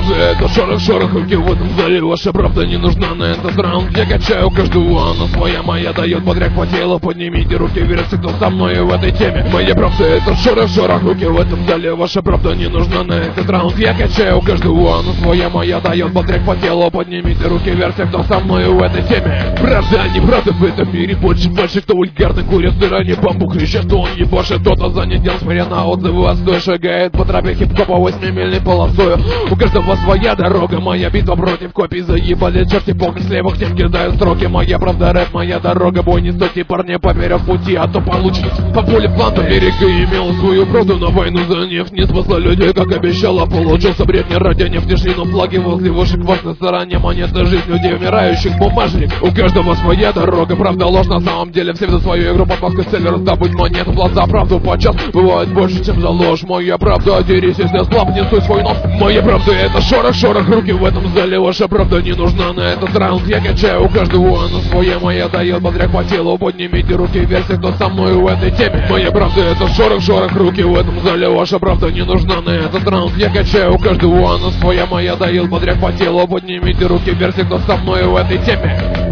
правда это шорох, руки в этом зале. Ваша правда не нужна на этот раунд. Я качаю каждого, она своя, моя дает бодряк по телу. Поднимите руки вверх, кто со мной в этой теме. Моя правда это шорох, руки в этом зале. Ваша правда не нужна на этот раунд. Я качаю каждого, она своя, моя дает бодряк по телу. Поднимите руки вверх, кто со мной в этой теме. Правда, неправда в этом мире больше, кто вульгарно курит стороне бамбук. И сейчас он ебашит, кто-то занят дел, смотря на отзывы отстой. Шагает по тропе хип-хопа 8-мильной полосою. У каждого своя дорога, моя битва против копий. Заебали черти полка слева, всем кидают строки. Моя правда рэп, моя дорога, бой не стойте, парни, поперек пути. А то получится по поле план Америка имела свою правду на войну за нефть. Не спасла людей, как обещала, получился бред. Не ради нефти шли, но флаги возле вышек вас на стороне монеты. Жизнь людей умирающих, бумажник. У каждого своя дорога, правда ложь на самом деле. Все ведут свою игру под маской целью раздобыть монету. Плат за правду подчас бывает больше, чем за ложь. Моя правда, дерись, если слаб, несу свой нос. Моя правда это шорох, руки в этом зале. Ваша правда не нужна на этот раунд. Я качаю у каждого, она своя, моя дает бодряк по телу. Поднимите руки вверх, кто со мной в этой теме. Моя правда это шорох, руки в этом зале. Ваша правда не нужна на этот раунд. Я качаю у каждого, она своя, моя дает бодряк по телу. Поднимите руки вверх, кто со мной в этой теме.